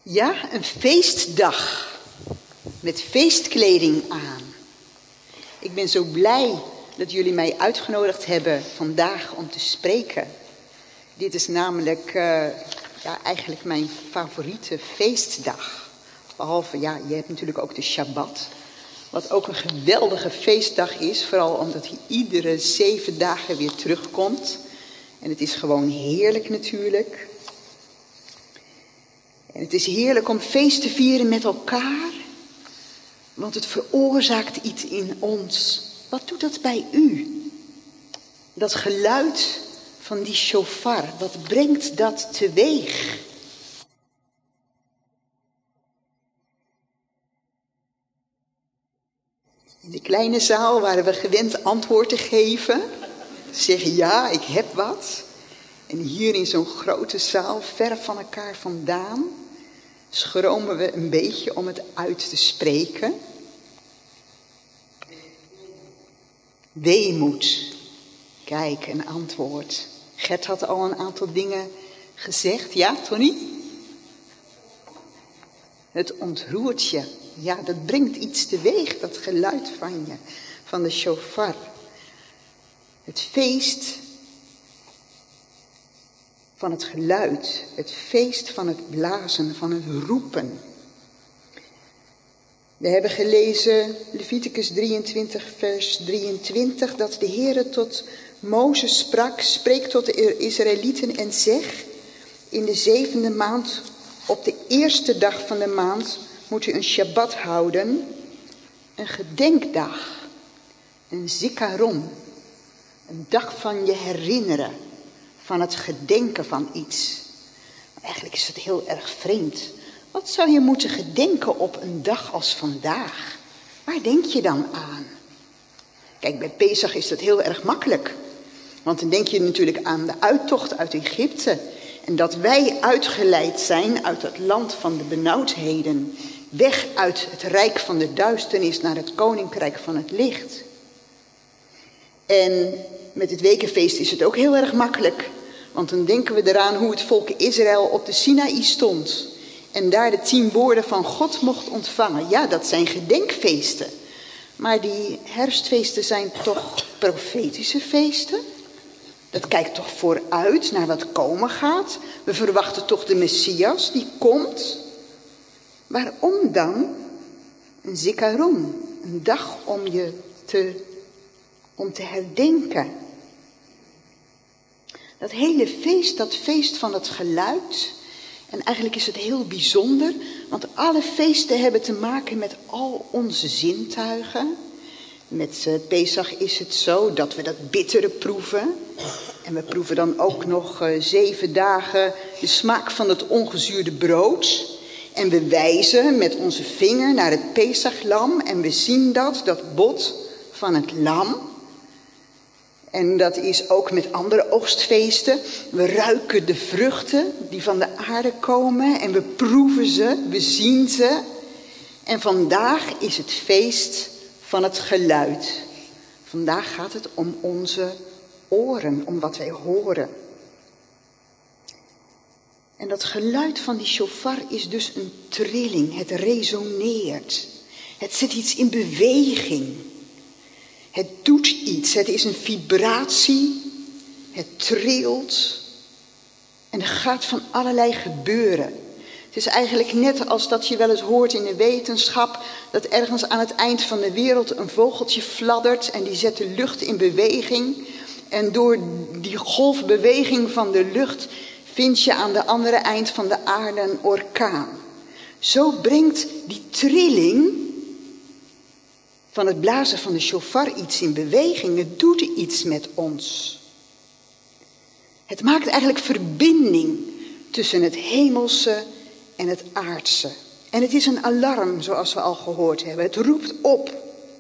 Ja, een feestdag met feestkleding aan. Ik ben zo blij dat jullie mij uitgenodigd hebben vandaag om te spreken. Dit is namelijk eigenlijk mijn favoriete feestdag. Behalve, je hebt natuurlijk ook de Shabbat. Wat ook een geweldige feestdag is, vooral omdat hij iedere 7 dagen weer terugkomt. En het is gewoon heerlijk natuurlijk. En het is heerlijk om feest te vieren met elkaar, want het veroorzaakt iets in ons. Wat doet dat bij u? Dat geluid van die shofar, wat brengt dat teweeg? In de kleine zaal waren we gewend antwoord te geven, te zeggen ja, ik heb wat. En hier in zo'n grote zaal, ver van elkaar vandaan, schromen we een beetje om het uit te spreken. Weemoed. Kijk, een antwoord. Gert had al een aantal dingen gezegd. Ja, Tony? Het ontroert je. Ja, dat brengt iets teweeg, dat geluid van je, van de shofar. Het feest van het geluid, het feest van het blazen, van het roepen. We hebben gelezen Leviticus 23 vers 23 dat de Heere tot Mozes sprak, spreek tot de Israëlieten en zeg, in de 7e maand, op de eerste dag van de maand, moet u een Shabbat houden, een gedenkdag, een zikaron, een dag van je herinneren, van het gedenken van iets. Maar eigenlijk is het heel erg vreemd. Wat zou je moeten gedenken op een dag als vandaag? Waar denk je dan aan? Kijk, bij Pesach is dat heel erg makkelijk. Want dan denk je natuurlijk aan de uittocht uit Egypte. En dat wij uitgeleid zijn uit het land van de benauwdheden. Weg uit het rijk van de duisternis naar het koninkrijk van het licht. En met het wekenfeest is het ook heel erg makkelijk. Want dan denken we eraan hoe het volk Israël op de Sinaï stond. En daar de 10 woorden van God mocht ontvangen. Ja, dat zijn gedenkfeesten. Maar die herfstfeesten zijn toch profetische feesten? Dat kijkt toch vooruit naar wat komen gaat? We verwachten toch de Messias die komt? Waarom dan een zikaron? Een dag om te herdenken. Dat hele feest, dat feest van het geluid. En eigenlijk is het heel bijzonder, want alle feesten hebben te maken met al onze zintuigen. Met Pesach is het zo dat we dat bittere proeven. En we proeven dan ook nog 7 dagen de smaak van het ongezuurde brood. En we wijzen met onze vinger naar het Pesachlam en we zien dat bot van het lam. En dat is ook met andere oogstfeesten. We ruiken de vruchten die van de aarde komen en we proeven ze, we zien ze. En vandaag is het feest van het geluid. Vandaag gaat het om onze oren, om wat wij horen. En dat geluid van die shofar is dus een trilling, het resoneert. Het zet iets in beweging. Het doet iets, het is een vibratie, het trilt en er gaat van allerlei gebeuren. Het is eigenlijk net als dat je wel eens hoort in de wetenschap, dat ergens aan het eind van de wereld een vogeltje fladdert en die zet de lucht in beweging. En door die golfbeweging van de lucht vind je aan de andere eind van de aarde een orkaan. Zo brengt die trilling van het blazen van de shofar iets in beweging. Het doet iets met ons. Het maakt eigenlijk verbinding tussen het hemelse en het aardse. En het is een alarm, zoals we al gehoord hebben. Het roept op.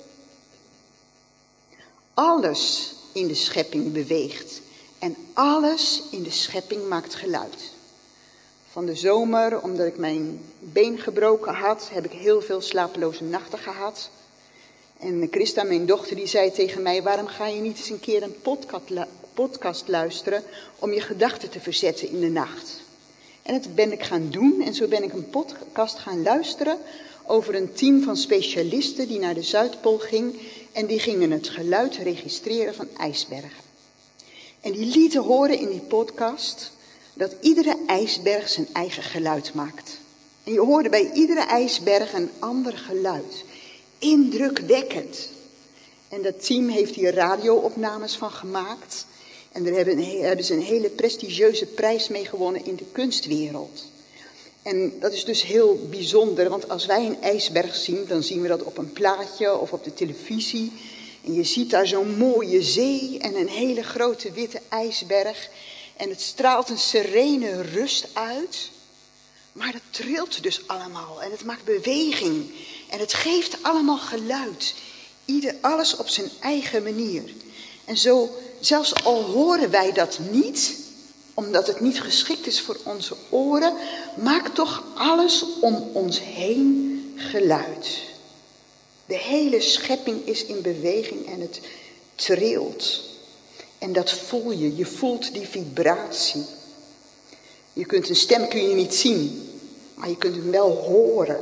Alles in de schepping beweegt. En alles in de schepping maakt geluid. Van de zomer, omdat ik mijn been gebroken had, heb ik heel veel slapeloze nachten gehad. En Christa, mijn dochter, die zei tegen mij, waarom ga je niet eens een keer een podcast luisteren om je gedachten te verzetten in de nacht? En dat ben ik gaan doen en zo ben ik een podcast gaan luisteren over een team van specialisten die naar de Zuidpool ging. En die gingen het geluid registreren van ijsbergen. En die lieten horen in die podcast dat iedere ijsberg zijn eigen geluid maakt. En je hoorde bij iedere ijsberg een ander geluid. Indrukwekkend. En dat team heeft hier radio-opnames van gemaakt. En daar hebben ze een hele prestigieuze prijs mee gewonnen in de kunstwereld. En dat is dus heel bijzonder, want als wij een ijsberg zien, dan zien we dat op een plaatje of op de televisie. En je ziet daar zo'n mooie zee en een hele grote witte ijsberg. En het straalt een serene rust uit. Maar dat trilt dus allemaal en het maakt beweging. En het geeft allemaal geluid. Alles op zijn eigen manier. En zo, zelfs al horen wij dat niet, omdat het niet geschikt is voor onze oren, maakt toch alles om ons heen geluid. De hele schepping is in beweging en het trilt. En dat voel je. Je voelt die vibratie. Een stem kun je niet zien, maar je kunt hem wel horen.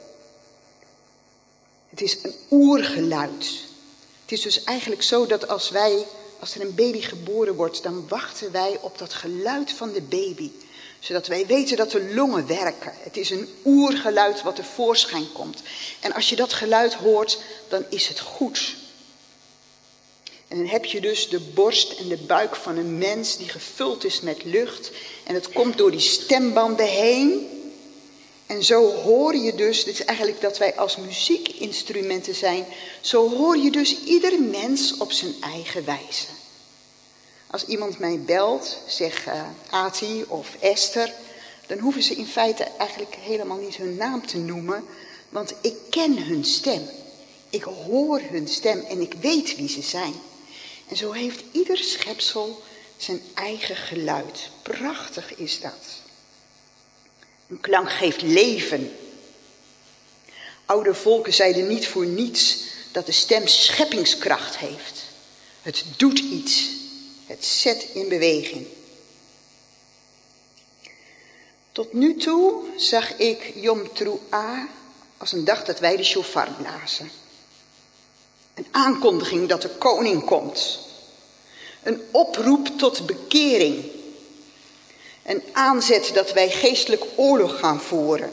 Het is een oergeluid. Het is dus eigenlijk zo dat als er een baby geboren wordt, dan wachten wij op dat geluid van de baby. Zodat wij weten dat de longen werken. Het is een oergeluid wat tevoorschijn komt. En als je dat geluid hoort, dan is het goed. En dan heb je dus de borst en de buik van een mens die gevuld is met lucht. En het komt door die stembanden heen. En zo hoor je dus, dit is eigenlijk dat wij als muziekinstrumenten zijn. Zo hoor je dus ieder mens op zijn eigen wijze. Als iemand mij belt, zeg Ati of Esther, dan hoeven ze in feite eigenlijk helemaal niet hun naam te noemen. Want ik ken hun stem. Ik hoor hun stem en ik weet wie ze zijn. En zo heeft ieder schepsel zijn eigen geluid. Prachtig is dat. Een klank geeft leven. Oude volken zeiden niet voor niets dat de stem scheppingskracht heeft. Het doet iets. Het zet in beweging. Tot nu toe zag ik Yom Teruah als een dag dat wij de shofar blazen. Een aankondiging dat de koning komt. Een oproep tot bekering. Een aanzet dat wij geestelijk oorlog gaan voeren.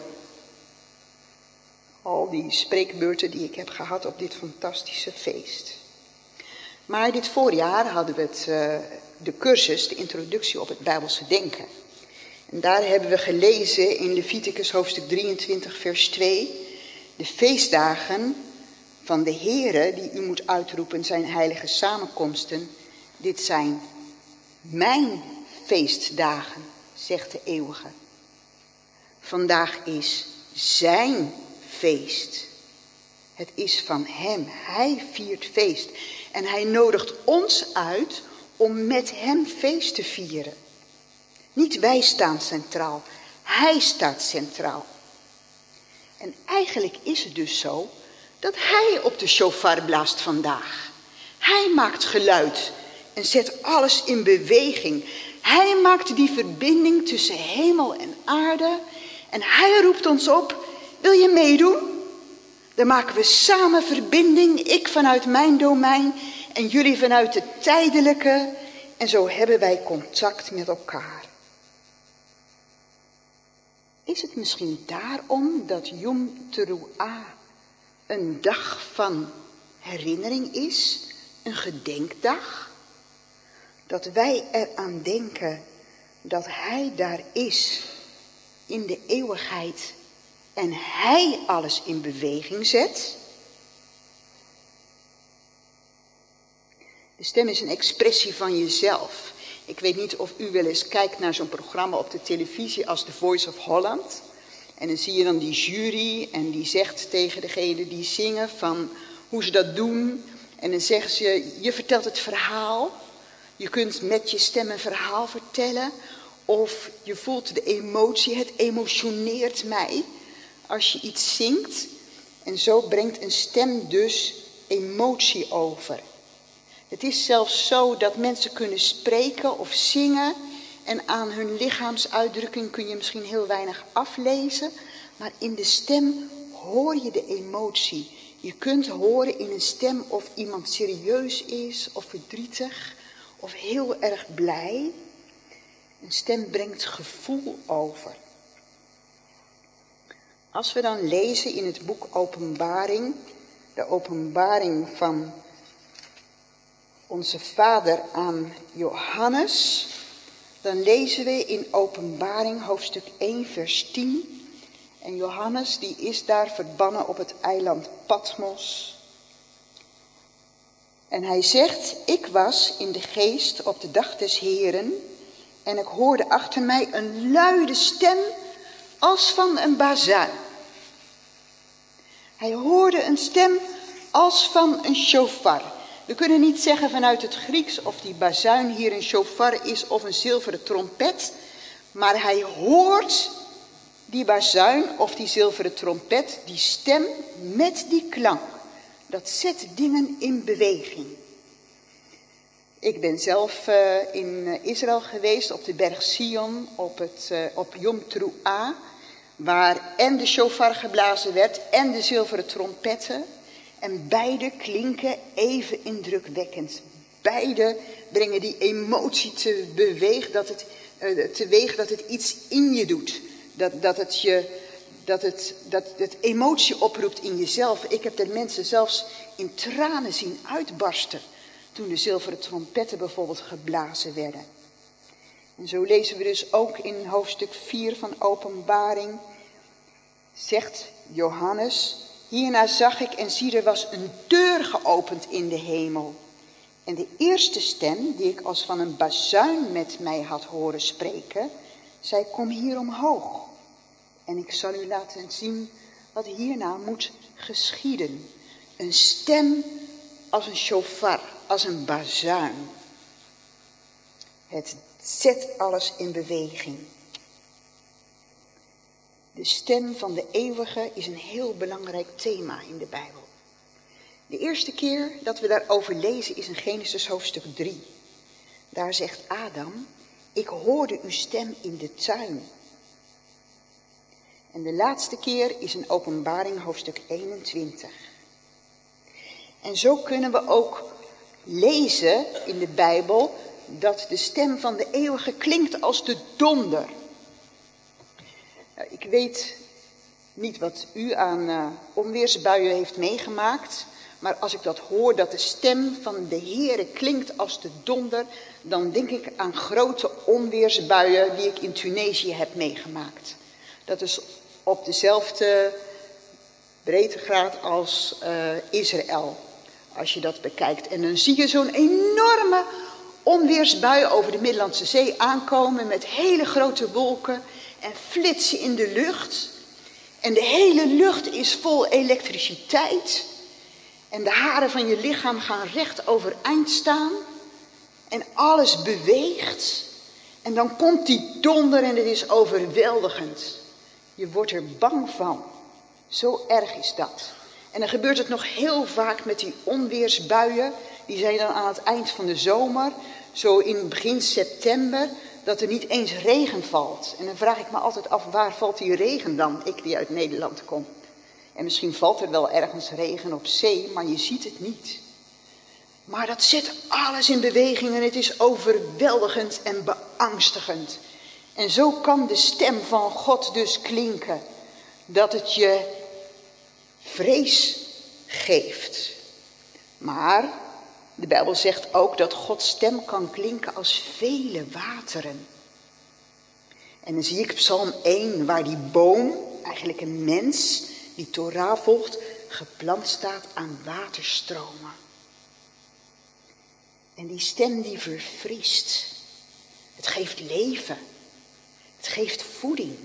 Al die spreekbeurten die ik heb gehad op dit fantastische feest. Maar dit voorjaar hadden we de cursus, de introductie op het Bijbelse denken. En daar hebben we gelezen in Leviticus hoofdstuk 23 vers 2. De feestdagen van de Heere die u moet uitroepen zijn heilige samenkomsten. Dit zijn mijn feestdagen, zegt de eeuwige. Vandaag is zijn feest. Het is van hem. Hij viert feest. En hij nodigt ons uit om met hem feest te vieren. Niet wij staan centraal. Hij staat centraal. En eigenlijk is het dus zo dat hij op de shofar blaast vandaag. Hij maakt geluid en zet alles in beweging. Hij maakt die verbinding tussen hemel en aarde. En hij roept ons op, wil je meedoen? Dan maken we samen verbinding, ik vanuit mijn domein en jullie vanuit het tijdelijke. En zo hebben wij contact met elkaar. Is het misschien daarom dat Yom Teruah een dag van herinnering is, een gedenkdag? Dat wij eraan denken dat hij daar is in de eeuwigheid en hij alles in beweging zet? De stem is een expressie van jezelf. Ik weet niet of u wel eens kijkt naar zo'n programma op de televisie als The Voice of Holland. En dan zie je dan die jury en die zegt tegen degene die zingen van hoe ze dat doen. En dan zeggen ze, je vertelt het verhaal. Je kunt met je stem een verhaal vertellen. Of je voelt de emotie, het emotioneert mij als je iets zingt. En zo brengt een stem dus emotie over. Het is zelfs zo dat mensen kunnen spreken of zingen En aan hun lichaamsuitdrukking kun je misschien heel weinig aflezen. Maar in de stem hoor je de emotie. Je kunt horen in een stem of iemand serieus is of verdrietig of heel erg blij. Een stem brengt gevoel over. Als we dan lezen in het boek Openbaring, de openbaring van onze Vader aan Johannes, dan lezen we in Openbaring hoofdstuk 1 vers 10. En Johannes die is daar verbannen op het eiland Patmos. En hij zegt, ik was in de geest op de dag des Heren en ik hoorde achter mij een luide stem als van een bazuin. Hij hoorde een stem als van een shofar. We kunnen niet zeggen vanuit het Grieks of die bazuin hier een shofar is of een zilveren trompet. Maar hij hoort die bazuin of die zilveren trompet, die stem met die klank. Dat zet dingen in beweging. Ik ben zelf in Israël geweest op de berg Sion, op Yom Teruah, waar en de shofar geblazen werd en de zilveren trompetten. En beide klinken even indrukwekkend. Beide brengen die emotie teweeg dat het iets in je doet. Dat het emotie oproept in jezelf. Ik heb de mensen zelfs in tranen zien uitbarsten toen de zilveren trompetten bijvoorbeeld geblazen werden. En zo lezen we dus ook in hoofdstuk 4 van Openbaring, zegt Johannes, hierna zag ik en zie er was een deur geopend in de hemel. En de eerste stem die ik als van een bazuin met mij had horen spreken, zei kom hier omhoog. En ik zal u laten zien wat hierna moet geschieden. Een stem als een shofar, als een bazuin. Het zet alles in beweging. De stem van de eeuwige is een heel belangrijk thema in de Bijbel. De eerste keer dat we daarover lezen is in Genesis hoofdstuk 3. Daar zegt Adam, ik hoorde uw stem in de tuin. En de laatste keer is in Openbaring hoofdstuk 21. En zo kunnen we ook lezen in de Bijbel dat de stem van de eeuwige klinkt als de donder. Nou, ik weet niet wat u aan onweersbuien heeft meegemaakt, maar als ik dat hoor, dat de stem van de Heere klinkt als de donder, dan denk ik aan grote onweersbuien die ik in Tunesië heb meegemaakt. Dat is op dezelfde breedtegraad als Israël, als je dat bekijkt. En dan zie je zo'n enorme onweersbui over de Middellandse Zee aankomen met hele grote wolken en flitsen in de lucht. En de hele lucht is vol elektriciteit. En de haren van je lichaam gaan recht overeind staan. En alles beweegt. En dan komt die donder en het is overweldigend. Je wordt er bang van. Zo erg is dat. En dan gebeurt het nog heel vaak met die onweersbuien. Die zijn dan aan het eind van de zomer. Zo in begin september. Dat er niet eens regen valt. En dan vraag ik me altijd af, waar valt die regen dan? Ik die uit Nederland kom. En misschien valt er wel ergens regen op zee, maar je ziet het niet. Maar dat zet alles in beweging en het is overweldigend en beangstigend. En zo kan de stem van God dus klinken. Dat het je vrees geeft. Maar de Bijbel zegt ook dat Gods stem kan klinken als vele wateren. En dan zie ik Psalm 1 waar die boom, eigenlijk een mens die Torah volgt, geplant staat aan waterstromen. En die stem die verfriest. Het geeft leven. Het geeft voeding.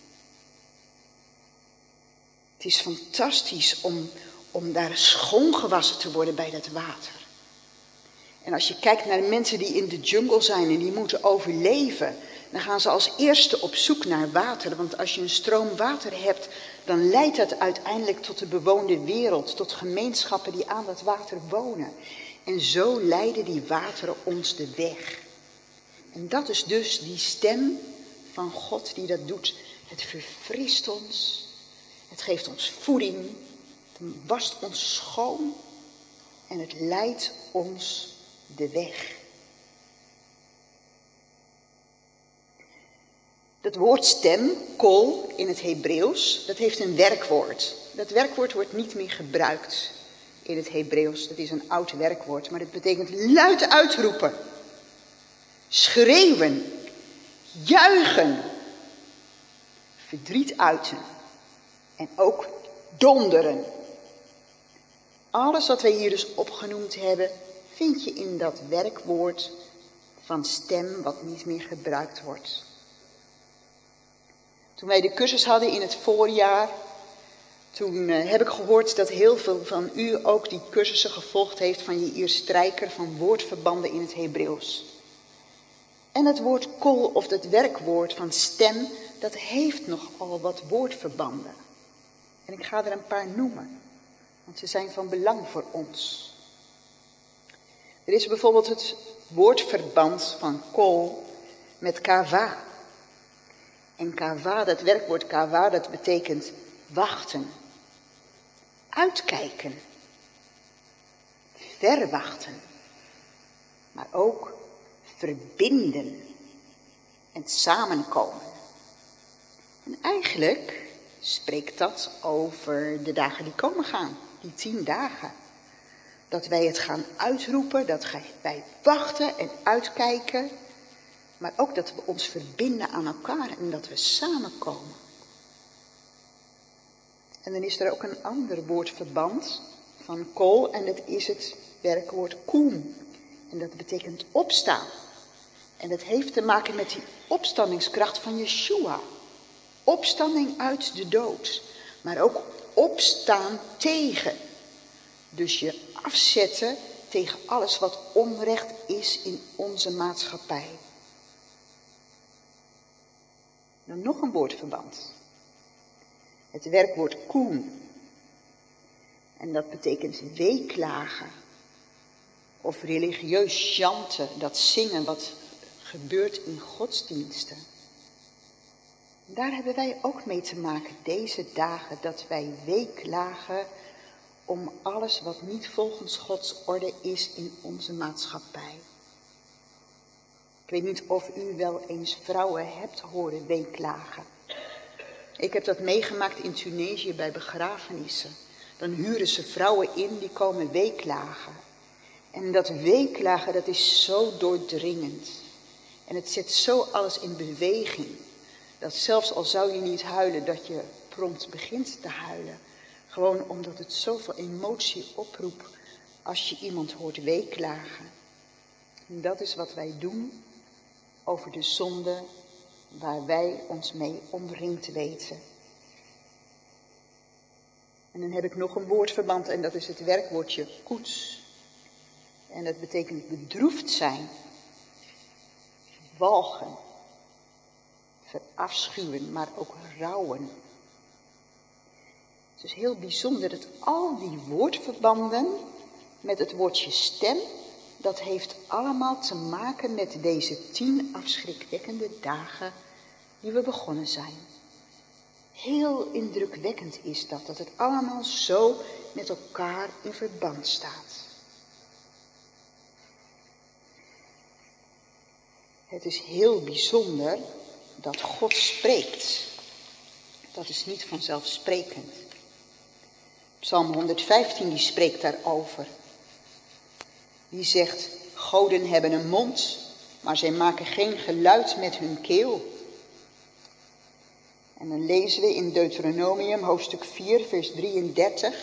Het is fantastisch om daar schoongewassen te worden bij dat water. En als je kijkt naar de mensen die in de jungle zijn en die moeten overleven, dan gaan ze als eerste op zoek naar water. Want als je een stroom water hebt, dan leidt dat uiteindelijk tot de bewoonde wereld, tot gemeenschappen die aan dat water wonen. En zo leiden die wateren ons de weg. En dat is dus die stem van God die dat doet. Het verfrist ons, het geeft ons voeding, het wast ons schoon en het leidt ons de weg. Dat woord stem, kol in het Hebreeuws, dat heeft een werkwoord. Dat werkwoord wordt niet meer gebruikt in het Hebreeuws. Dat is een oud werkwoord, maar het betekent luid uitroepen, schreeuwen, juichen, verdriet uiten en ook donderen. Alles wat wij hier dus opgenoemd hebben, vind je in dat werkwoord van stem wat niet meer gebruikt wordt. Toen wij de cursus hadden in het voorjaar, toen heb ik gehoord dat heel veel van u ook die cursussen gevolgd heeft van Jair Strijker van woordverbanden in het Hebreeuws. En het woord kol of het werkwoord van stem, dat heeft nogal wat woordverbanden. En ik ga er een paar noemen, want ze zijn van belang voor ons. Er is bijvoorbeeld het woordverband van kol met kava. En kava, dat werkwoord kava, dat betekent wachten, uitkijken, verwachten, maar ook verbinden en samenkomen. En eigenlijk spreekt dat over de dagen die komen gaan, die 10 dagen. Dat wij het gaan uitroepen, dat wij wachten en uitkijken, maar ook dat we ons verbinden aan elkaar en dat we samenkomen. En dan is er ook een ander woordverband van kol en dat is het werkwoord koem. En dat betekent opstaan. En dat heeft te maken met die opstandingskracht van Yeshua. Opstanding uit de dood, maar ook opstaan tegen. Dus je afzetten tegen alles wat onrecht is in onze maatschappij. Dan nog een woordverband. Het werkwoord koen. En dat betekent weeklagen. Of religieus chanten, dat zingen wat gebeurt in godsdiensten. Daar hebben wij ook mee te maken deze dagen, dat wij weeklagen om alles wat niet volgens Gods orde is in onze maatschappij. Ik weet niet of u wel eens vrouwen hebt horen weeklagen. Ik heb dat meegemaakt in Tunesië bij begrafenissen. Dan huren ze vrouwen in die komen weeklagen. En dat weeklagen, dat is zo doordringend. En het zet zo alles in beweging. Dat zelfs al zou je niet huilen, dat je prompt begint te huilen. Gewoon omdat het zoveel emotie oproept als je iemand hoort weeklagen. En dat is wat wij doen over de zonde waar wij ons mee omringd weten. En dan heb ik nog een woordverband en dat is het werkwoordje koets. En dat betekent bedroefd zijn, walgen, verafschuwen, maar ook rouwen. Het is heel bijzonder dat al die woordverbanden met het woordje stem, dat heeft allemaal te maken met deze 10 afschrikwekkende dagen die we begonnen zijn. Heel indrukwekkend is dat het allemaal zo met elkaar in verband staat. Het is heel bijzonder dat God spreekt. Dat is niet vanzelfsprekend. Psalm 115 die spreekt daarover. Die zegt, goden hebben een mond, maar zij maken geen geluid met hun keel. En dan lezen we in Deuteronomium hoofdstuk 4 vers 33.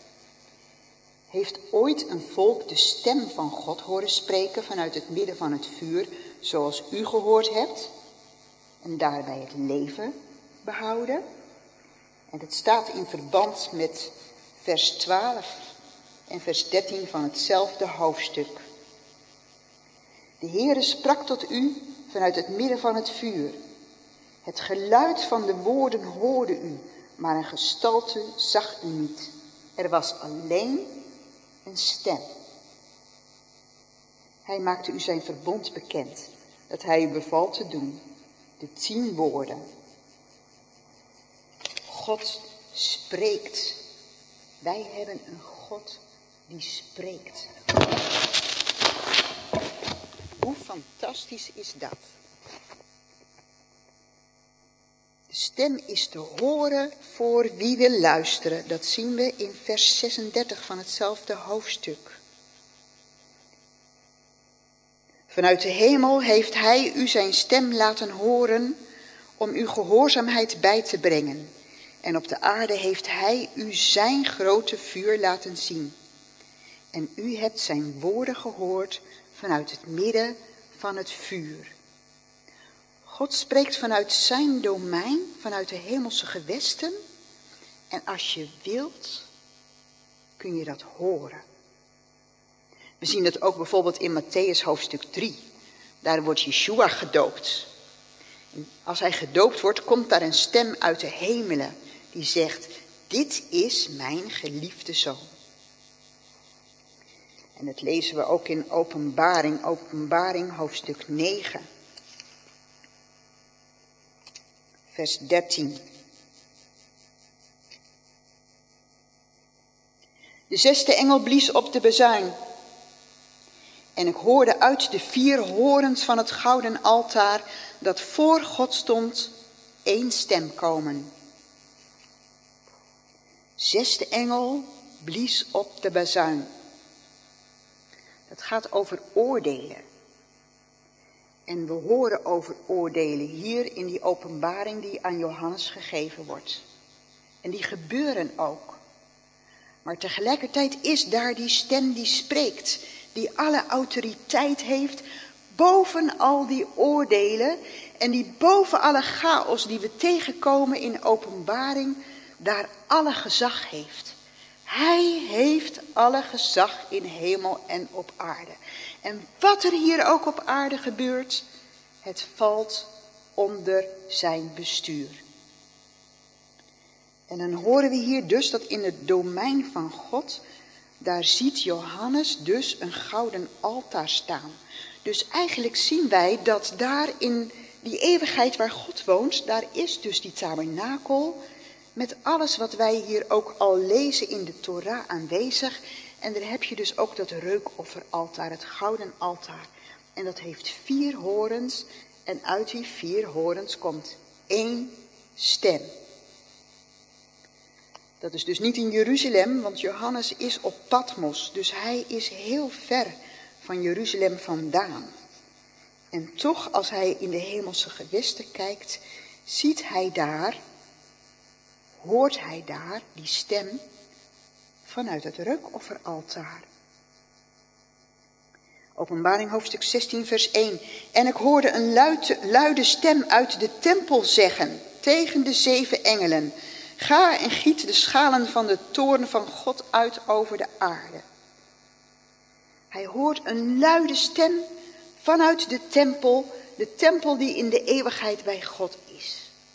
Heeft ooit een volk de stem van God horen spreken vanuit het midden van het vuur, zoals u gehoord hebt, en daarbij het leven behouden? En het staat in verband met vers 12 en vers 13 van hetzelfde hoofdstuk. De Heere sprak tot u vanuit het midden van het vuur. Het geluid van de woorden hoorde u, maar een gestalte zag u niet. Er was alleen een stem. Hij maakte u zijn verbond bekend. dat hij u bevalt te doen. De 10 woorden. God spreekt. Wij hebben een God die spreekt. Hoe fantastisch is dat? De stem is te horen voor wie wil luisteren. Dat zien we in vers 36 van hetzelfde hoofdstuk. Vanuit de hemel heeft hij u zijn stem laten horen om u gehoorzaamheid bij te brengen. En op de aarde heeft hij u zijn grote vuur laten zien. En u hebt zijn woorden gehoord vanuit het midden van het vuur. God spreekt vanuit zijn domein, vanuit de hemelse gewesten. En als je wilt, kun je dat horen. We zien dat ook bijvoorbeeld in Mattheüs hoofdstuk 3. Daar wordt Yeshua gedoopt. En als hij gedoopt wordt, komt daar een stem uit de hemelen die zegt: dit is mijn geliefde zoon. En dat lezen we ook in Openbaring hoofdstuk 9. Vers 13. De 6e engel blies op de bazuin. En ik hoorde uit de 4 horens van het gouden altaar dat voor God stond 1 stem komen. 6e engel blies op de bazuin. Het gaat over oordelen. En we horen over oordelen hier in die openbaring die aan Johannes gegeven wordt. En die gebeuren ook. Maar tegelijkertijd is daar die stem die spreekt, die alle autoriteit heeft boven al die oordelen en die boven alle chaos die we tegenkomen in openbaring, daar alle gezag heeft. Hij heeft alle gezag in hemel en op aarde. En wat er hier ook op aarde gebeurt, het valt onder zijn bestuur. En dan horen we hier dus dat in het domein van God, daar ziet Johannes dus een gouden altaar staan. Dus eigenlijk zien wij dat daar in die eeuwigheid waar God woont, daar is dus die tabernakel met alles wat wij hier ook al lezen in de Torah aanwezig. En daar heb je dus ook dat reukofferaltaar, het gouden altaar. En dat heeft 4 horens en uit die 4 horens komt 1 stem. Dat is dus niet in Jeruzalem, want Johannes is op Patmos. Dus hij is heel ver van Jeruzalem vandaan. En toch, als hij in de hemelse gewesten kijkt, ziet hij daar, hoort hij daar die stem vanuit het reukofferaltaar. Openbaring hoofdstuk 16 vers 1. En ik hoorde een luide stem uit de tempel zeggen tegen de 7 engelen: ga en giet de schalen van de toorn van God uit over de aarde. Hij hoort een luide stem vanuit de tempel die in de eeuwigheid bij God is.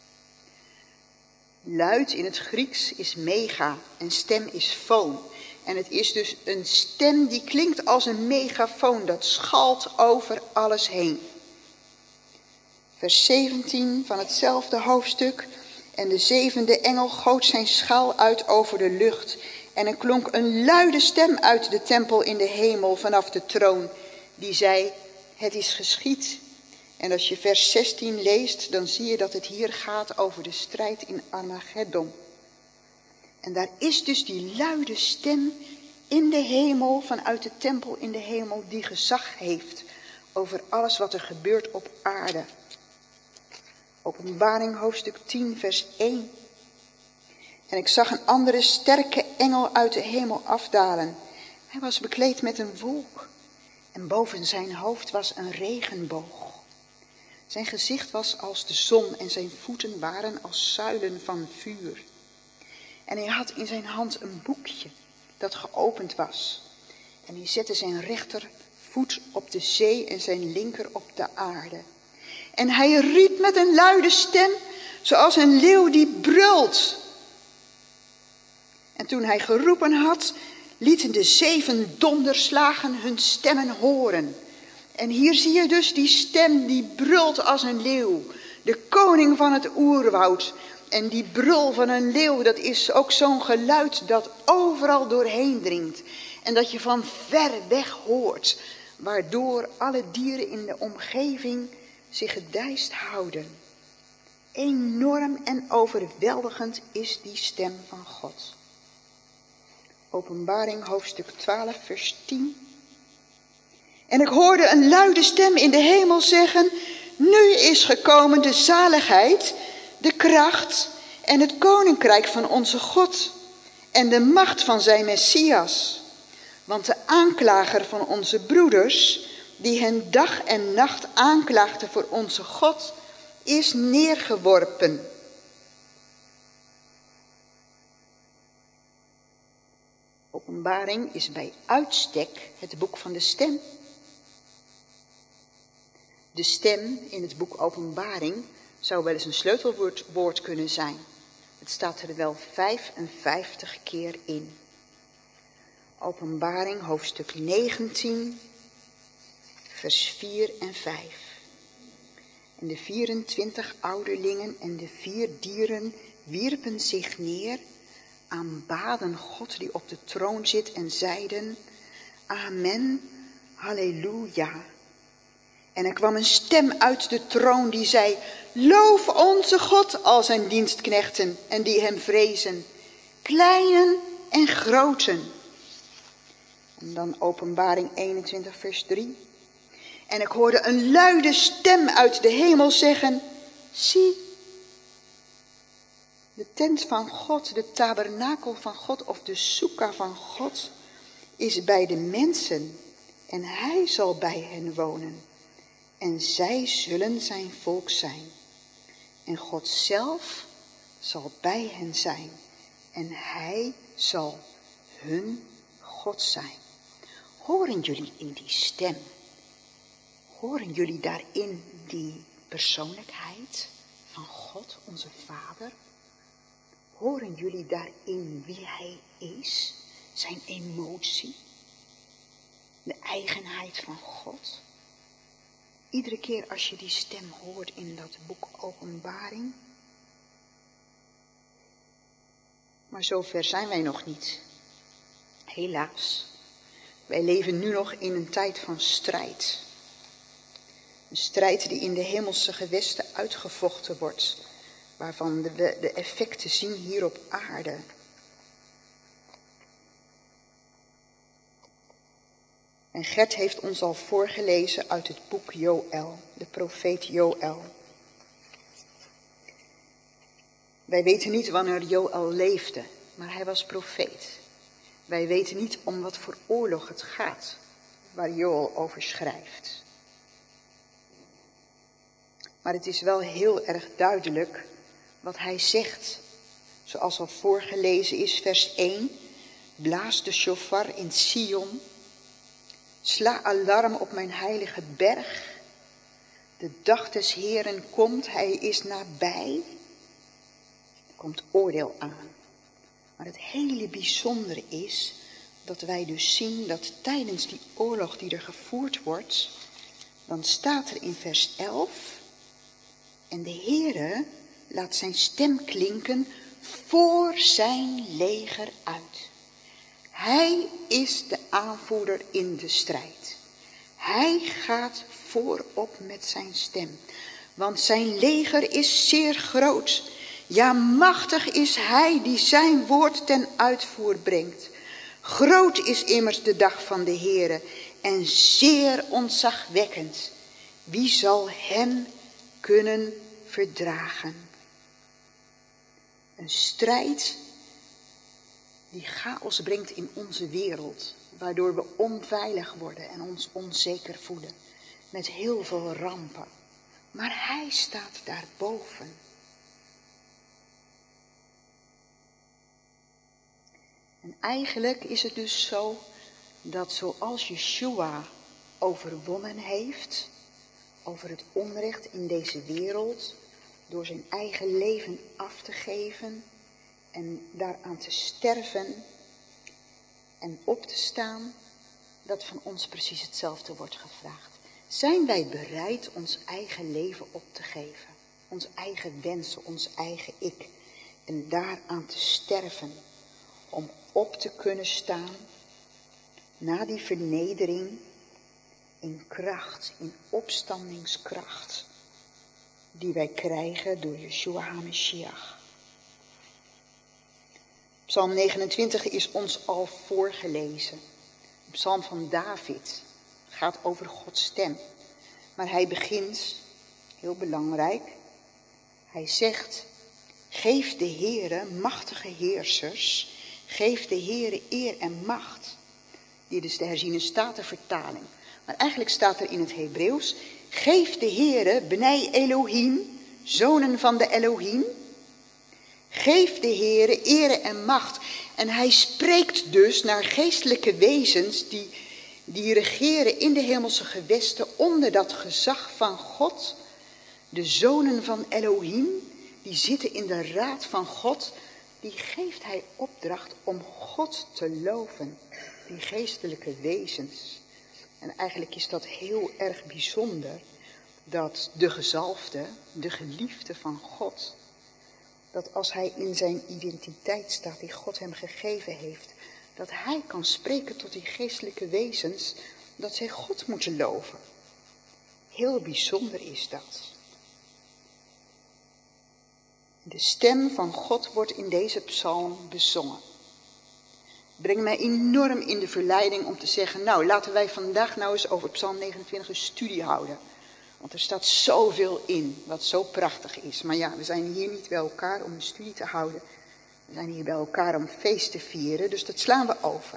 Luid in het Grieks is mega en stem is foon. En het is dus een stem die klinkt als een megafoon, dat schalt over alles heen. Vers 17 van hetzelfde hoofdstuk. En de 7e engel goot zijn schaal uit over de lucht. En er klonk een luide stem uit de tempel in de hemel vanaf de troon. Die zei: het is geschied. En als je vers 16 leest, dan zie je dat het hier gaat over de strijd in Armageddon. En daar is dus die luide stem in de hemel, vanuit de tempel in de hemel, die gezag heeft over alles wat er gebeurt op aarde. Openbaring hoofdstuk 10 vers 1. En ik zag een andere sterke engel uit de hemel afdalen. Hij was bekleed met een wolk en boven zijn hoofd was een regenboog. Zijn gezicht was als de zon en zijn voeten waren als zuilen van vuur. En hij had in zijn hand een boekje dat geopend was. En hij zette zijn rechtervoet op de zee en zijn linker op de aarde. En hij riep met een luide stem, zoals een leeuw die brult. En toen hij geroepen had, lieten de 7 donderslagen hun stemmen horen. En hier zie je dus die stem die brult als een leeuw. De koning van het oerwoud. En die brul van een leeuw, dat is ook zo'n geluid dat overal doorheen dringt. En dat je van ver weg hoort. Waardoor alle dieren in de omgeving zich gedijst houden. Enorm en overweldigend is die stem van God. Openbaring hoofdstuk 12 vers 10. En ik hoorde een luide stem in de hemel zeggen: nu is gekomen de zaligheid, de kracht en het koninkrijk van onze God en de macht van zijn Messias. Want de aanklager van onze broeders, die hen dag en nacht aanklaagde voor onze God, is neergeworpen. Openbaring is bij uitstek het boek van de stem. De stem in het boek Openbaring zou wel eens een sleutelwoord kunnen zijn. Het staat er wel 55 keer in. Openbaring hoofdstuk 19, vers 4 en 5. En de 24 ouderlingen en de 4 dieren wierpen zich neer, aanbaden God die op de troon zit en zeiden: Amen, halleluja. En er kwam een stem uit de troon die zei: loof onze God, al zijn dienstknechten en die hem vrezen, kleinen en groten. En dan Openbaring 21 vers 3. En ik hoorde een luide stem uit de hemel zeggen: zie, de tent van God, de tabernakel van God of de soeka van God is bij de mensen en hij zal bij hen wonen. En zij zullen zijn volk zijn. En God zelf zal bij hen zijn. En hij zal hun God zijn. Horen jullie in die stem? Horen jullie daarin die persoonlijkheid van God, onze Vader? Horen jullie daarin wie hij is? Zijn emotie? De eigenheid van God? Iedere keer als je die stem hoort in dat boek Openbaring. Maar zover zijn wij nog niet. Helaas. Wij leven nu nog in een tijd van strijd. Een strijd die in de hemelse gewesten uitgevochten wordt. Waarvan we de effecten zien hier op aarde. En Gert heeft ons al voorgelezen uit het boek Joël, de profeet Joël. Wij weten niet wanneer Joël leefde, maar hij was profeet. Wij weten niet om wat voor oorlog het gaat, waar Joël over schrijft. Maar het is wel heel erg duidelijk wat hij zegt. Zoals al voorgelezen is, vers 1. Blaas de shofar in Sion. Sla alarm op mijn heilige berg. De dag des Heeren komt, hij is nabij. Er komt oordeel aan. Maar het hele bijzondere is dat wij dus zien dat tijdens die oorlog die er gevoerd wordt, dan staat er in vers 11, en de Heere laat zijn stem klinken voor zijn leger uit. Hij is de aanvoerder in de strijd. Hij gaat voorop met zijn stem. Want zijn leger is zeer groot. Ja, machtig is hij die zijn woord ten uitvoer brengt. Groot is immers de dag van de Heere en zeer ontzagwekkend. Wie zal hem kunnen verdragen? Een strijd die chaos brengt in onze wereld, waardoor we onveilig worden en ons onzeker voelen, met heel veel rampen. Maar hij staat daarboven. En eigenlijk is het dus zo dat zoals Yeshua overwonnen heeft over het onrecht in deze wereld, door zijn eigen leven af te geven en daaraan te sterven en op te staan, dat van ons precies hetzelfde wordt gevraagd. Zijn wij bereid ons eigen leven op te geven? Ons eigen wensen, ons eigen ik. En daaraan te sterven. Om op te kunnen staan na die vernedering in kracht, in opstandingskracht. Die wij krijgen door Yeshua HaMashiach. Psalm 29 is ons al voorgelezen. Een psalm van David. Gaat over Gods stem. Maar hij begint, heel belangrijk, hij zegt, geef de Heere, machtige heersers, geef de Heere eer en macht. Dit is de herziene statenvertaling. Maar eigenlijk staat er in het Hebreeuws, geef de Heere, Bnei Elohim, zonen van de Elohim. Geef de Heere eer en macht. En hij spreekt dus naar geestelijke wezens die regeren in de hemelse gewesten onder dat gezag van God. De zonen van Elohim, die zitten in de raad van God, die geeft hij opdracht om God te loven. Die geestelijke wezens. En eigenlijk is dat heel erg bijzonder, dat de gezalfde, de geliefde van God, dat als hij in zijn identiteit staat die God hem gegeven heeft, dat hij kan spreken tot die geestelijke wezens, dat zij God moeten loven. Heel bijzonder is dat. De stem van God wordt in deze psalm bezongen. Brengt mij enorm in de verleiding om te zeggen, nou laten wij vandaag nou eens over psalm 29 een studie houden. Want er staat zoveel in, wat zo prachtig is. Maar ja, we zijn hier niet bij elkaar om een studie te houden. We zijn hier bij elkaar om feest te vieren, dus dat slaan we over.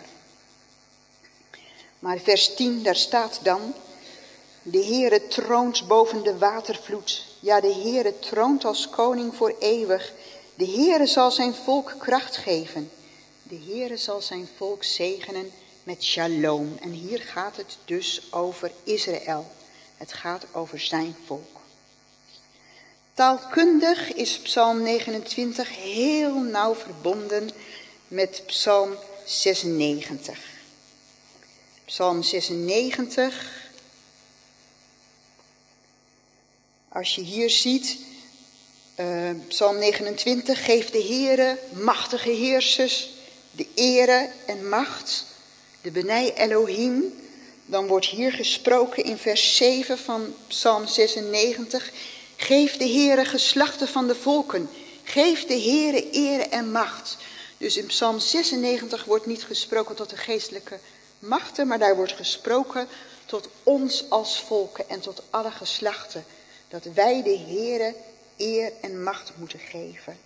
Maar vers 10, daar staat dan, de Heere troont boven de watervloed. Ja, de Heere troont als koning voor eeuwig. De Heere zal zijn volk kracht geven. De Heere zal zijn volk zegenen met shalom. En hier gaat het dus over Israël. Het gaat over zijn volk. Taalkundig is psalm 29 heel nauw verbonden met psalm 96. Psalm 96, als je hier ziet, psalm 29, geeft de Heere, machtige heersers, de ere en macht, de Bnei Elohim. Dan wordt hier gesproken in vers 7 van psalm 96, geef de Heere geslachten van de volken, geef de Heere ere en macht. Dus in psalm 96 wordt niet gesproken tot de geestelijke machten, maar daar wordt gesproken tot ons als volken en tot alle geslachten. Dat wij de Heere eer en macht moeten geven.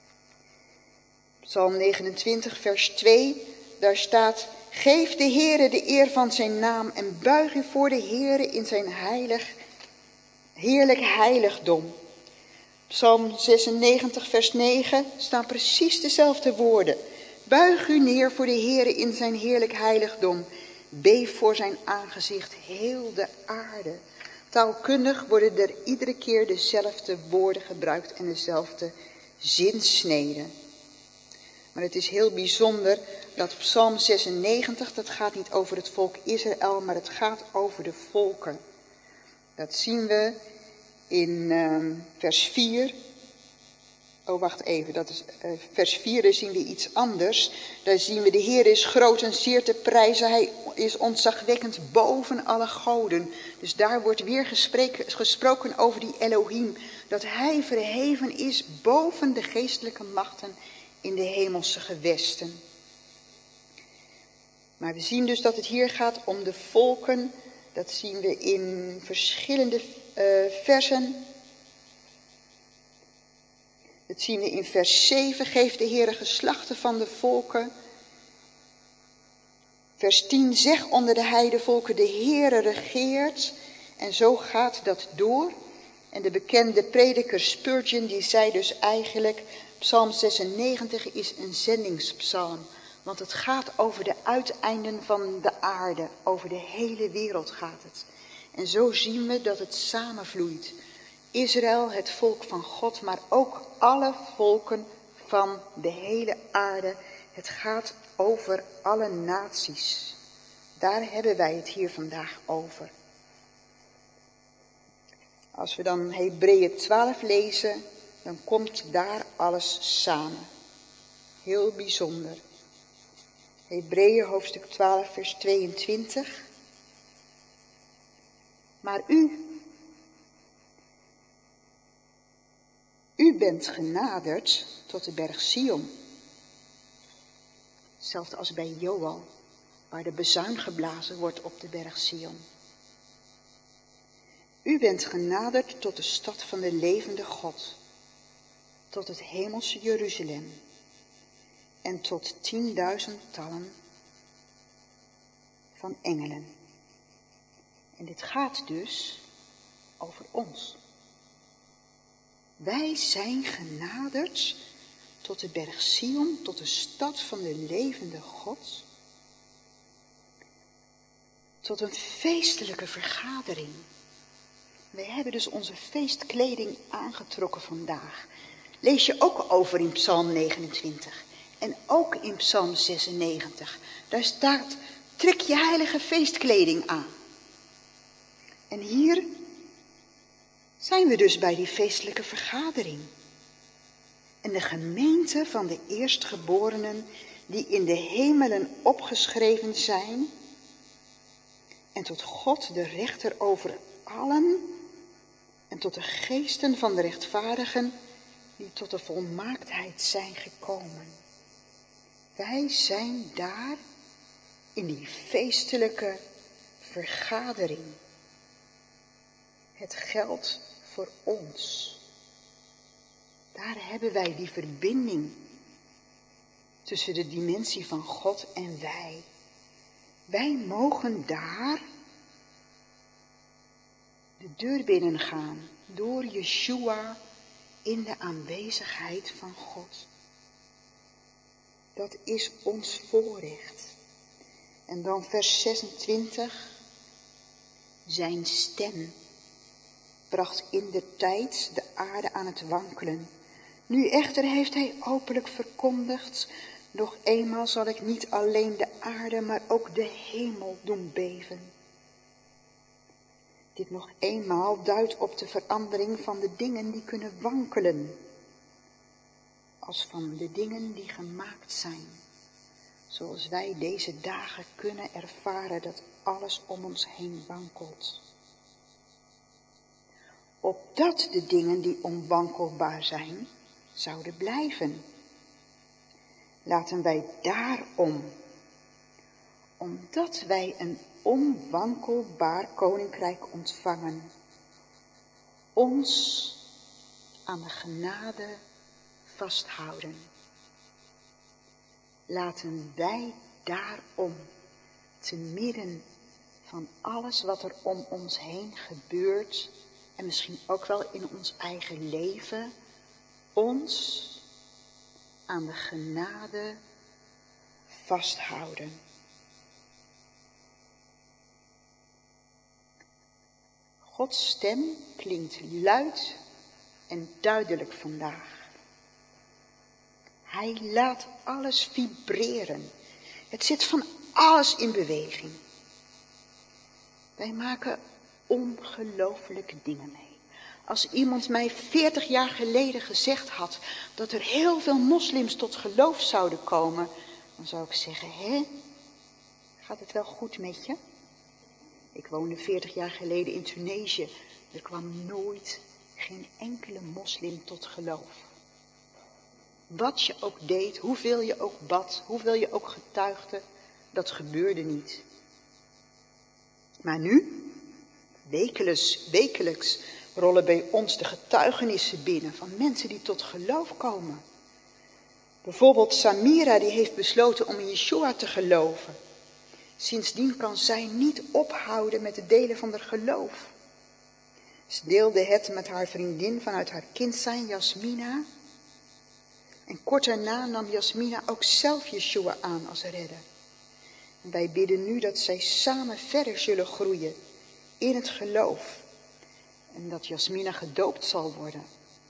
Psalm 29 vers 2, daar staat, geef de Heere de eer van zijn naam en buig u voor de Heere in zijn heerlijk heiligdom. Psalm 96 vers 9 staan precies dezelfde woorden. Buig u neer voor de Heere in zijn heerlijk heiligdom. Beef voor zijn aangezicht heel de aarde. Taalkundig worden er iedere keer dezelfde woorden gebruikt en dezelfde zinsneden. Maar het is heel bijzonder dat psalm 96, dat gaat niet over het volk Israël, maar het gaat over de volken. Dat zien we in vers 4. Oh, wacht even, dat is vers 4, daar zien we iets anders. Daar zien we, de Heer is groot en zeer te prijzen. Hij is ontzagwekkend boven alle goden. Dus daar wordt weer gesproken over die Elohim. Dat hij verheven is boven de geestelijke machten in de hemelse gewesten. Maar we zien dus dat het hier gaat om de volken. Dat zien we in verschillende versen. Dat zien we in vers 7. Geef de Heere geslachten van de volken. Vers 10. Zeg onder de heidevolken, de Heere regeert. En zo gaat dat door. En de bekende prediker Spurgeon, die zei dus eigenlijk, psalm 96 is een zendingspsalm. Want het gaat over de uiteinden van de aarde. Over de hele wereld gaat het. En zo zien we dat het samenvloeit. Israël, het volk van God, maar ook alle volken van de hele aarde. Het gaat over alle naties. Daar hebben wij het hier vandaag over. Als we dan Hebreeën 12 lezen, dan komt daar alles samen. Heel bijzonder. Hebreeën hoofdstuk 12 vers 22. Maar u bent genaderd tot de berg Sion. Hetzelfde als bij Joël, waar de bezuin geblazen wordt op de berg Sion. U bent genaderd tot de stad van de levende God, tot het hemelse Jeruzalem en tot 10.000-tallen van engelen. En dit gaat dus over ons. Wij zijn genaderd tot de berg Sion, tot de stad van de levende God, tot een feestelijke vergadering. Wij hebben dus onze feestkleding aangetrokken vandaag. Lees je ook over in Psalm 29 en ook in Psalm 96. Daar staat, trek je heilige feestkleding aan. En hier zijn we dus bij die feestelijke vergadering. En de gemeente van de eerstgeborenen die in de hemelen opgeschreven zijn en tot God de rechter over allen en tot de geesten van de rechtvaardigen die tot de volmaaktheid zijn gekomen. Wij zijn daar in die feestelijke vergadering. Het geldt voor ons. Daar hebben wij die verbinding tussen de dimensie van God en wij. Wij mogen daar de deur binnengaan door Yeshua in de aanwezigheid van God. Dat is ons voorrecht. En dan vers 26. Zijn stem bracht in de tijd de aarde aan het wankelen. Nu echter heeft hij openlijk verkondigd, nog eenmaal zal ik niet alleen de aarde, maar ook de hemel doen beven. Dit nog eenmaal duidt op de verandering van de dingen die kunnen wankelen, als van de dingen die gemaakt zijn. Zoals wij deze dagen kunnen ervaren dat alles om ons heen wankelt. Opdat de dingen die onwankelbaar zijn, zouden blijven. Laten wij daarom, omdat wij een onwankelbaar koninkrijk ontvangen, ons aan de genade vasthouden. Laten wij daarom, te midden van alles wat er om ons heen gebeurt, en misschien ook wel in ons eigen leven, ons aan de genade vasthouden. Gods stem klinkt luid en duidelijk vandaag. Hij laat alles vibreren. Het zit van alles in beweging. Wij maken ongelooflijke dingen mee. Als iemand mij 40 jaar geleden gezegd had dat er heel veel moslims tot geloof zouden komen, dan zou ik zeggen, gaat het wel goed met je? Ik woonde 40 jaar geleden in Tunesië. Er kwam nooit geen enkele moslim tot geloof. Wat je ook deed, hoeveel je ook bad, hoeveel je ook getuigde, dat gebeurde niet. Maar nu, wekelijks rollen bij ons de getuigenissen binnen van mensen die tot geloof komen. Bijvoorbeeld Samira, die heeft besloten om in Yeshua te geloven. Sindsdien kan zij niet ophouden met het delen van haar geloof. Ze deelde het met haar vriendin vanuit haar kindzijn, Jasmina. En kort daarna nam Jasmina ook zelf Yeshua aan als redder. En wij bidden nu dat zij samen verder zullen groeien in het geloof. En dat Jasmina gedoopt zal worden.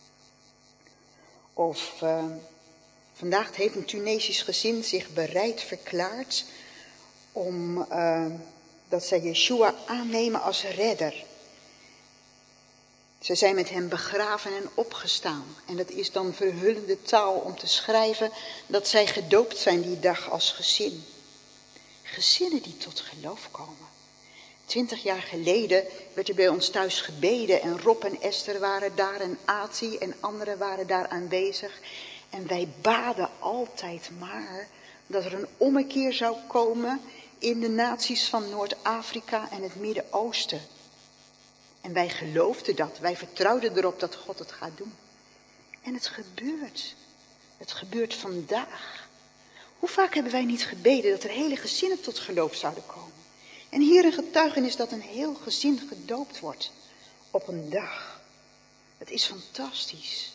Of vandaag heeft een Tunesisch gezin zich bereid verklaard om dat zij Yeshua aannemen als redder. Ze zijn met hem begraven en opgestaan. En dat is dan verhullende taal om te schrijven dat zij gedoopt zijn die dag als gezin. Gezinnen die tot geloof komen. 20 jaar geleden werd er bij ons thuis gebeden en Rob en Esther waren daar en Ati en anderen waren daar aanwezig. En wij baden altijd maar dat er een ommekeer zou komen in de naties van Noord-Afrika en het Midden-Oosten. En wij geloofden dat, wij vertrouwden erop dat God het gaat doen. En het gebeurt. Het gebeurt vandaag. Hoe vaak hebben wij niet gebeden dat er hele gezinnen tot geloof zouden komen? En hier een getuigenis dat een heel gezin gedoopt wordt op een dag. Het is fantastisch.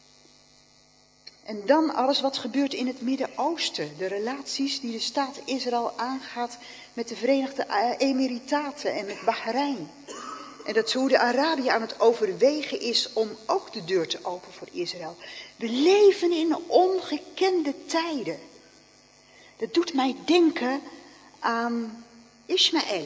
En dan alles wat gebeurt in het Midden-Oosten. De relaties die de staat Israël aangaat met de Verenigde Emirataten en met Bahrein. En dat Saoedi-Arabië aan het overwegen is om ook de deur te openen voor Israël. We leven in ongekende tijden. Dat doet mij denken aan Ismaël.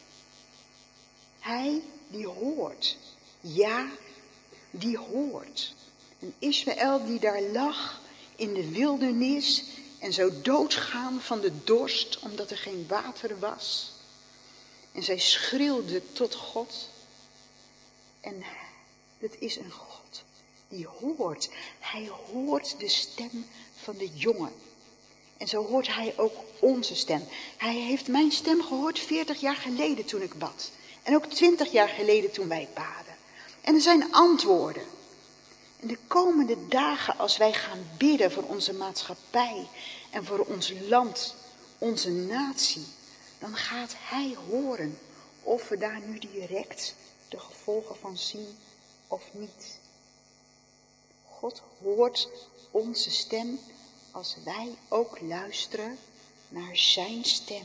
Hij die hoort. Ja, die hoort. En Ismaël die daar lag in de wildernis en zou doodgaan van de dorst omdat er geen water was. En zij schreeuwde tot God. En het is een God die hoort. Hij hoort de stem van de jongen. En zo hoort hij ook onze stem. Hij heeft mijn stem gehoord 40 jaar geleden toen ik bad. En ook 20 jaar geleden toen wij baden. En er zijn antwoorden. En de komende dagen als wij gaan bidden voor onze maatschappij en voor ons land, onze natie, dan gaat hij horen of we daar nu direct de gevolgen van zien of niet. God hoort onze stem als wij ook luisteren naar zijn stem.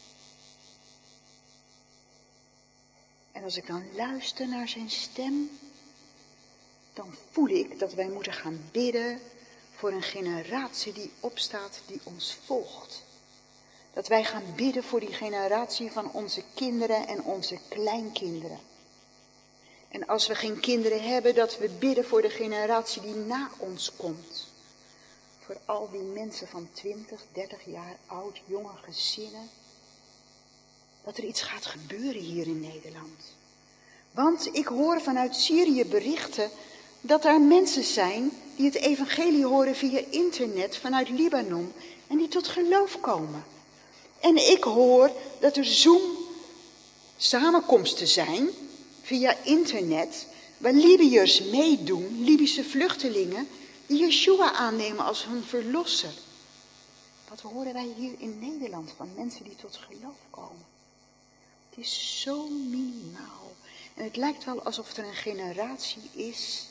En als ik dan luister naar zijn stem, dan voel ik dat wij moeten gaan bidden voor een generatie die opstaat, die ons volgt. Dat wij gaan bidden voor die generatie van onze kinderen en onze kleinkinderen. En als we geen kinderen hebben, dat we bidden voor de generatie die na ons komt. Voor al die mensen van 20, 30 jaar oud, jonge gezinnen. Dat er iets gaat gebeuren hier in Nederland. Want ik hoor vanuit Syrië berichten dat er mensen zijn die het evangelie horen via internet vanuit Libanon en die tot geloof komen. En ik hoor dat er Zoom-samenkomsten zijn via internet waar Libiërs meedoen, Libische vluchtelingen, die Yeshua aannemen als hun verlosser. Wat horen wij hier in Nederland van mensen die tot geloof komen? Het is zo minimaal. En het lijkt wel alsof er een generatie is.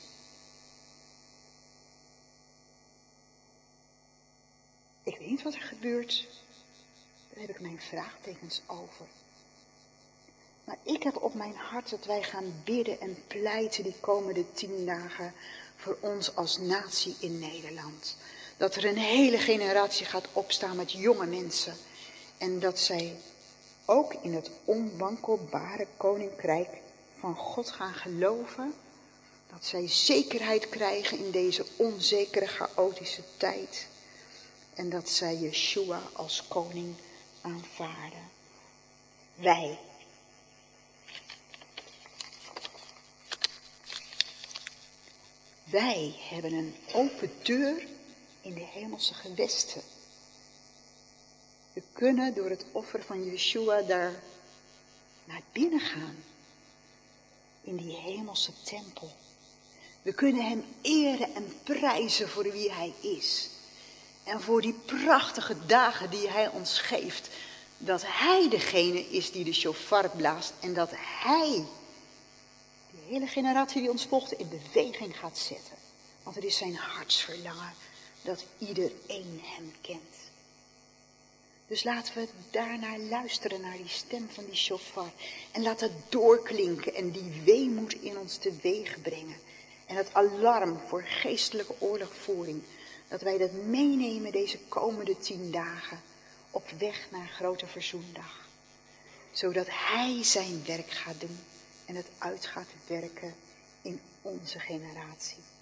Ik weet niet wat er gebeurt. Daar heb ik mijn vraagtekens over. Maar ik heb op mijn hart dat wij gaan bidden en pleiten die komende 10 dagen voor ons als natie in Nederland. Dat er een hele generatie gaat opstaan met jonge mensen. En dat zij ook in het onwankelbare koninkrijk van God gaan geloven. Dat zij zekerheid krijgen in deze onzekere, chaotische tijd. En dat zij Yeshua als koning aanvaarden. Wij hebben een open deur in de hemelse gewesten. We kunnen door het offer van Yeshua daar naar binnen gaan. In die hemelse tempel. We kunnen hem eren en prijzen voor wie hij is. En voor die prachtige dagen die hij ons geeft. Dat hij degene is die de shofar blaast. En dat hij die hele generatie die ons volgt in beweging gaat zetten. Want het is zijn hartsverlangen dat iedereen hem kent. Dus laten we daarnaar luisteren, naar die stem van die shofar. En laat het doorklinken en die weemoed in ons teweeg brengen. En het alarm voor geestelijke oorlogvoering. Dat wij dat meenemen deze komende 10 dagen op weg naar grote verzoendag. Zodat hij zijn werk gaat doen en het uit gaat werken in onze generatie.